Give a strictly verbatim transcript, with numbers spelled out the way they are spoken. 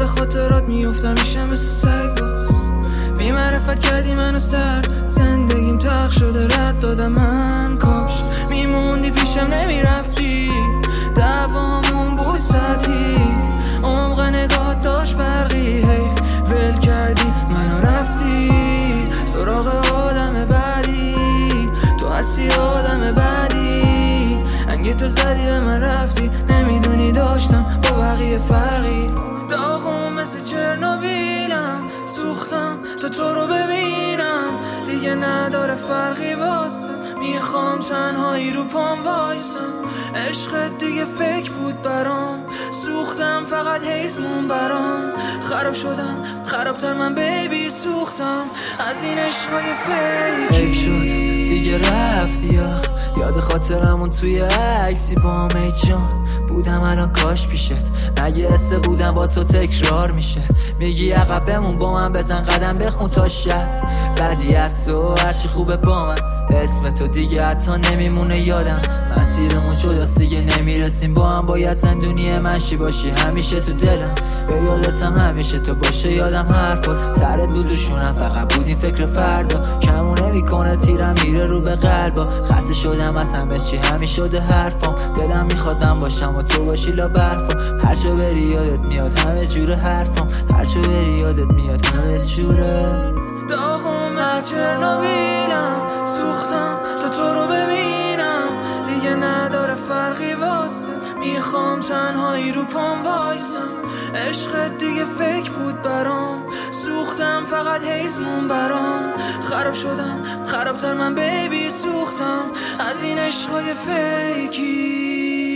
خاطرات میفتم میشم مثل سگ باز. بی معرفت کردی منو سر، زندگیم تلخ شده رد دادم من. کاش میموندی پیشم نمیرفتی، دعوامون بود سطحی، عمق نگاه داشت برقی، حیف ول کردی منو رفتی سراغ آدم بعدی. تو هستی آدم بعدی، انگی تو زدی به من رفتی، نمیدونی داشتم با بقیه فرقی. داغم مثل چرنوبیلم، سوختم تا تو رو ببینم، دیگه نداره فرقی واسم، میخوام تنهایی رو پام وایسم. عشقت دیگه فکر بود برام، سوختم فقط حیزمون برام. خراب شدم خرابتر من بیبی، سوختم از این عشقای فیکی. حیف شد دیگه رفتی یا یاد خاطرمون توی عکسی با می جان بودم الان کاش پیشت، مگه حسه بودم با تو تکرار میشه. میگی عقب بمون با من بزن قدم بخون تا شب، بعدی از تو هرچی خوبه با من، اسم تو دیگه حتی نمیمونه یادم. مسیرمون جداست دیگه نمیرسیم با هم، باید زندونی منشی باشی همیشه تو دلم، به یادتم همیشه تو باشه یادم حرفات. سرت بود دوشونم فقط بودیم فکر فردا، کمون نمیکنه تیرم میره رو به قلبا. خسته شدم از همه چی همین شده حرفام، دلم میخواد من باشم و تو باشی لا برفا. هرچه بری یادت میاد همه جور حرفام، هرچه بری یادت میاد همه جوره. داغم مثل چرنوبیلم، سوختم تا تو رو ببینم، دیگه نداره فرقی واسه، میخوام تنهایی رو پام وایسم. عشقت دیگه فکر بود برام، سوختم فقط حیزمون برام. خراب شدم خرابتر من بیبی، سوختم از این عشقای فیکی.